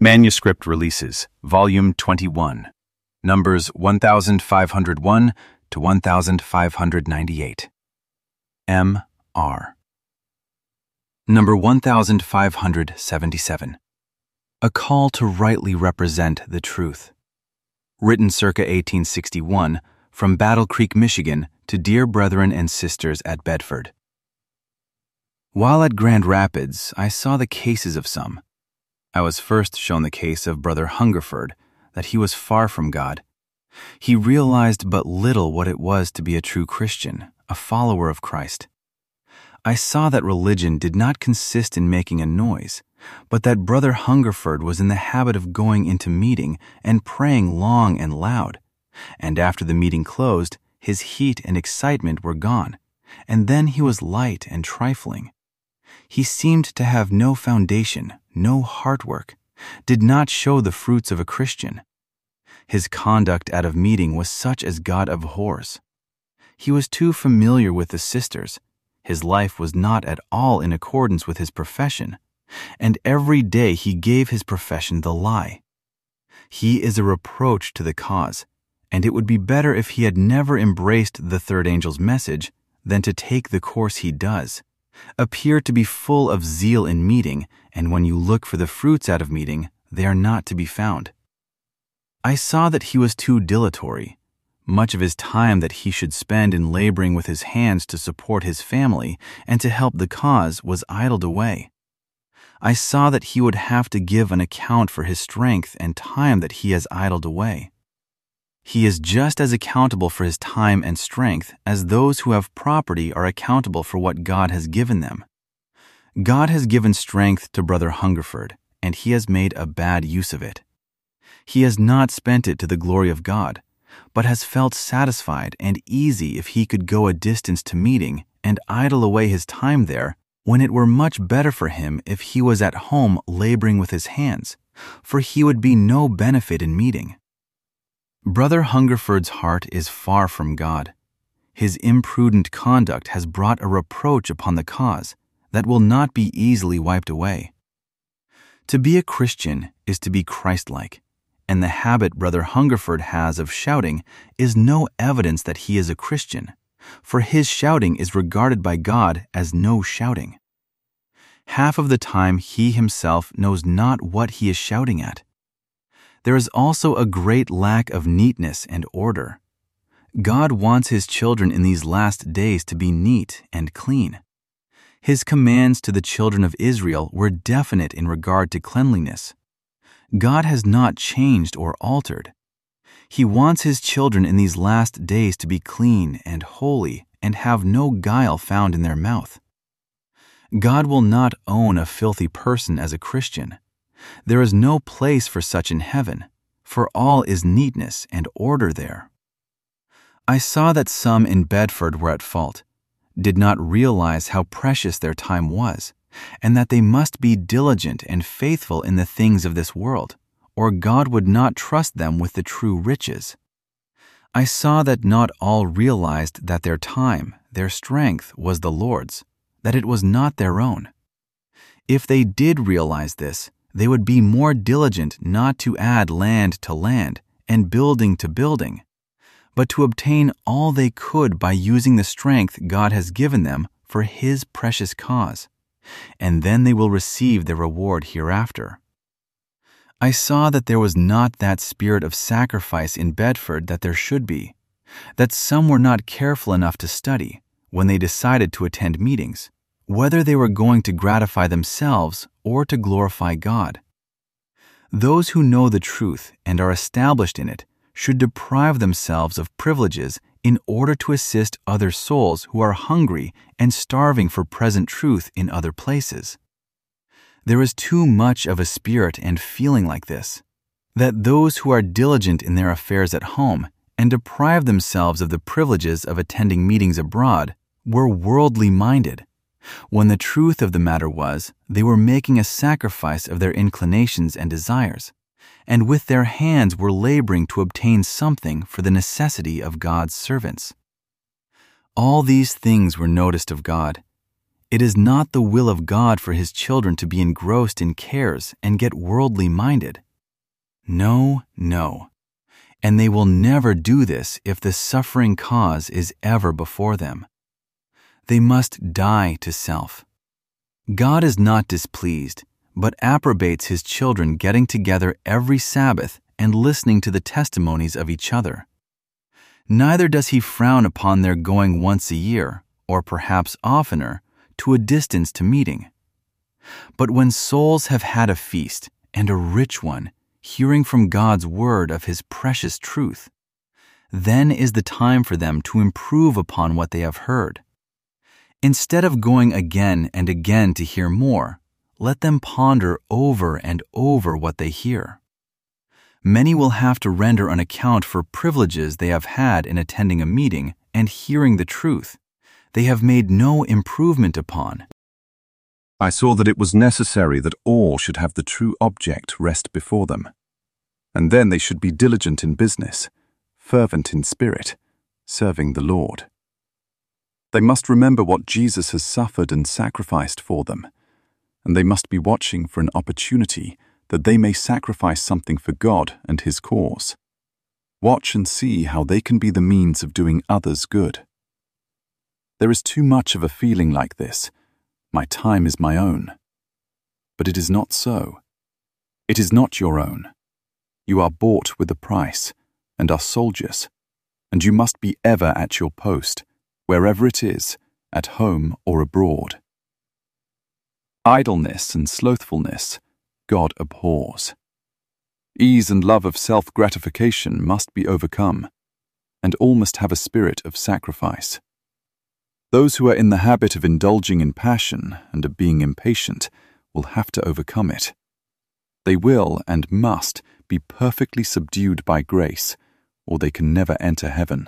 Manuscript Releases, Volume 21, Numbers 1501 to 1598. M.R. Number 1577. A Call to Rightly Represent the Truth. Written circa 1861, from Battle Creek, Michigan, to dear brethren and sisters at Bedford. While at Grand Rapids, I saw the cases of some. I was first shown the case of Brother Hungerford, that he was far from God. He realized but little what it was to be a true Christian, a follower of Christ. I saw that religion did not consist in making a noise, but that Brother Hungerford was in the habit of going into meeting and praying long and loud, and after the meeting closed, his heat and excitement were gone, and then he was light and trifling. He seemed to have no foundation, no heart work, did not show the fruits of a Christian. His conduct out of meeting was such as God abhors. He was too familiar with the sisters. His life was not at all in accordance with his profession, and every day he gave his profession the lie. He is a reproach to the cause, and it would be better if he had never embraced the third angel's message than to take the course he does, appear to be full of zeal in meeting, and when you look for the fruits out of meeting, they are not to be found. I saw that he was too dilatory. Much of his time that he should spend in laboring with his hands to support his family and to help the cause was idled away. I saw that he would have to give an account for his strength and time that he has idled away. He is just as accountable for his time and strength as those who have property are accountable for what God has given them. God has given strength to Brother Hungerford, and he has made a bad use of it. He has not spent it to the glory of God, but has felt satisfied and easy if he could go a distance to meeting and idle away his time there, when it were much better for him if he was at home laboring with his hands, for he would be no benefit in meeting. Brother Hungerford's heart is far from God. His imprudent conduct has brought a reproach upon the cause that will not be easily wiped away. To be a Christian is to be Christ-like, and the habit Brother Hungerford has of shouting is no evidence that he is a Christian, for his shouting is regarded by God as no shouting. Half of the time he himself knows not what he is shouting at. There is also a great lack of neatness and order. God wants his children in these last days to be neat and clean. His commands to the children of Israel were definite in regard to cleanliness. God has not changed or altered. He wants his children in these last days to be clean and holy and have no guile found in their mouth. God will not own a filthy person as a Christian. There is no place for such in heaven, for all is neatness and order there. I saw that some in Bedford were at fault, did not realize how precious their time was, and that they must be diligent and faithful in the things of this world, or God would not trust them with the true riches. I saw that not all realized that their time, their strength was the Lord's, that it was not their own. If they did realize this, they would be more diligent not to add land to land and building to building, but to obtain all they could by using the strength God has given them for his precious cause, and then they will receive their reward hereafter. I saw that there was not that spirit of sacrifice in Bedford that there should be, that some were not careful enough to study, when they decided to attend meetings, whether they were going to gratify themselves or to glorify God. Those who know the truth and are established in it should deprive themselves of privileges in order to assist other souls who are hungry and starving for present truth in other places. There is too much of a spirit and feeling like this, that those who are diligent in their affairs at home and deprive themselves of the privileges of attending meetings abroad were worldly minded, when the truth of the matter was they were making a sacrifice of their inclinations and desires, and with their hands were laboring to obtain something for the necessity of God's servants. All these things were noticed of God. It is not the will of God for His children to be engrossed in cares and get worldly minded. No, no. And they will never do this if the suffering cause is ever before them. They must die to self. God is not displeased, but approbates His children getting together every Sabbath and listening to the testimonies of each other. Neither does He frown upon their going once a year, or perhaps oftener, to a distance to meeting. But when souls have had a feast, and a rich one, hearing from God's word of His precious truth, then is the time for them to improve upon what they have heard. Instead of going again and again to hear more, let them ponder over and over what they hear. Many will have to render an account for privileges they have had in attending a meeting and hearing the truth they have made no improvement upon. I saw that it was necessary that all should have the true object rest before them, and then they should be diligent in business, fervent in spirit, serving the Lord. They must remember what Jesus has suffered and sacrificed for them, and they must be watching for an opportunity that they may sacrifice something for God and His cause. Watch and see how they can be the means of doing others good. There is too much of a feeling like this. My time is my own. But it is not so. It is not your own. You are bought with a price, and are soldiers, and you must be ever at your post, wherever it is, at home or abroad. Idleness and slothfulness God abhors. Ease and love of self-gratification must be overcome, and all must have a spirit of sacrifice. Those who are in the habit of indulging in passion and of being impatient will have to overcome it. They will and must be perfectly subdued by grace, or they can never enter heaven.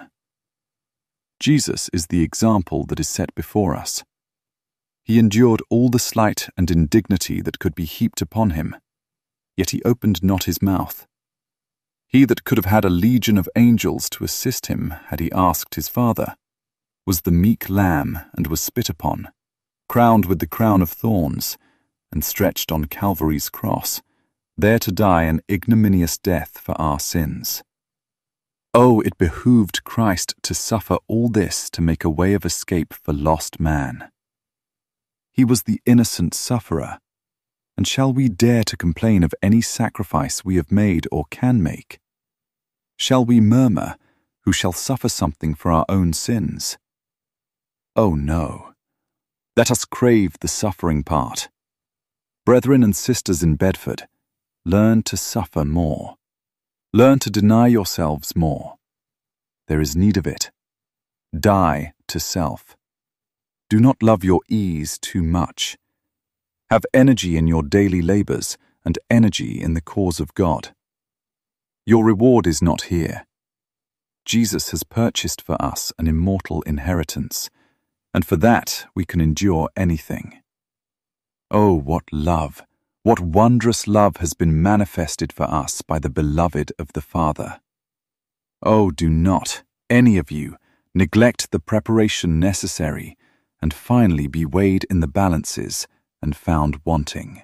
Jesus is the example that is set before us. He endured all the slight and indignity that could be heaped upon Him, yet He opened not His mouth. He that could have had a legion of angels to assist Him had He asked His Father, was the meek lamb and was spit upon, crowned with the crown of thorns, and stretched on Calvary's cross, there to die an ignominious death for our sins. Oh, it behooved Christ to suffer all this to make a way of escape for lost man. He was the innocent sufferer, and shall we dare to complain of any sacrifice we have made or can make? Shall we murmur, who shall suffer something for our own sins? Oh no. Let us crave the suffering part. Brethren and sisters in Bedford, learn to suffer more. Learn to deny yourselves more. There is need of it. Die to self. Do not love your ease too much. Have energy in your daily labors and energy in the cause of God. Your reward is not here. Jesus has purchased for us an immortal inheritance, and for that we can endure anything. Oh, what love, what wondrous love has been manifested for us by the beloved of the Father. Oh, do not, any of you, neglect the preparation necessary, and finally be weighed in the balances and found wanting.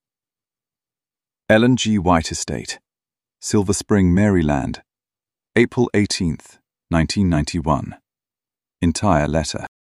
Ellen G. White Estate, Silver Spring, Maryland, April 18th, 1991. Entire letter.